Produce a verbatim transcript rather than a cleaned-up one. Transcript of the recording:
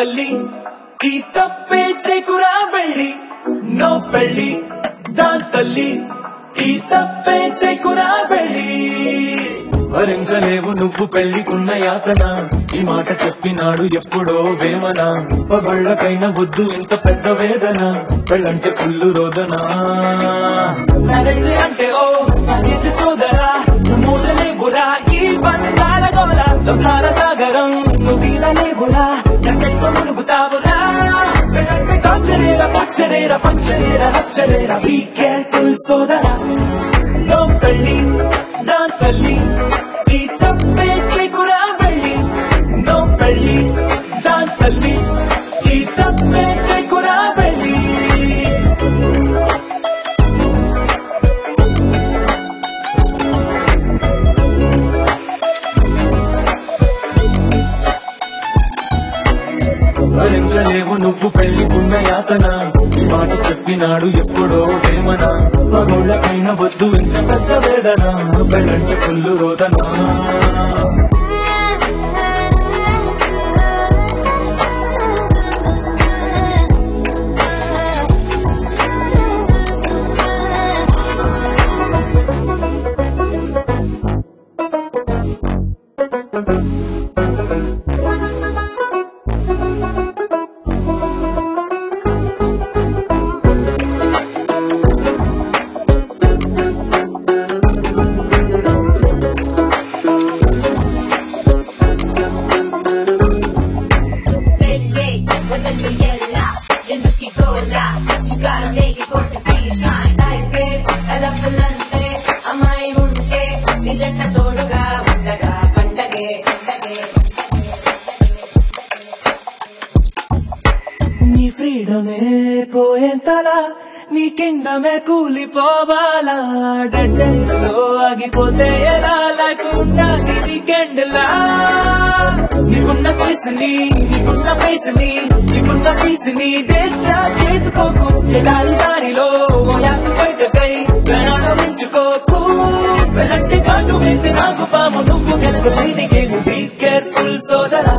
తల్లి ఈ తప్పే చెకురా వెళ్ళి నో పెళ్ళి దాని తల్లి ఈ తప్పే చెకురా వెళ్ళి భరించలేవు నువ్వు పెళ్లికున్న యాతన ఈ మాట చెప్పినాడు ఎప్పుడో వేమన పగళ్ళకైనా వద్దు ఇంత పెద్ద వేదన పెళ్ళంటే ఫుల్లు రోదన మ్యారేజ్ అంటే ఓ మ్యారేజ్ సోదరా మూడలేవురా ఈ బంధాల గోల సంసార సాగరం నువ్వురా నన్నెంతో మునుగుతావురా పెళ్ళంటే టార్చరేరా పచ్చరేరా పచ్చరేరా రచ్చరేరా బీ కేర్ఫుల్ సోదరా నో పెళ్ళి దాని తల్లి ఈ తప్పే చెకురా వెళ్ళి నో పెళ్ళి దాని తల్లి ఈ తప్పే చెకురా వెళ్ళి భరించలేవు నువ్వు పెళ్లికున్న యాతన ఈ మాట చెప్పినాడు ఎప్పుడో వేమన పగోళ్ళకైనా వద్దు ఇంత పెద్ద వేదన పెళ్ళంటే ఫుల్లు రోదన నీ ఫ్రీడమే పోయేంతలా నీ కిందమే కూలిపోవాలా డెడ్లో ఆగిపోతే ఎలా లైఫ్ ఉండాలి వీకెండ్ లా నీకున్న స్పేస్ ని నీకున్న ఫేస్ ని నీకున్న పీస్ ని డిస్టర్బ్ చేసుకోకు ఎడారి దారిలో బయటకై ప్రాణమించుకోకు వెళ్ళంటి కాటు వేసి నాకు పాము నువ్వు గెలుపు బీ కేర్ఫుల్ సోదరా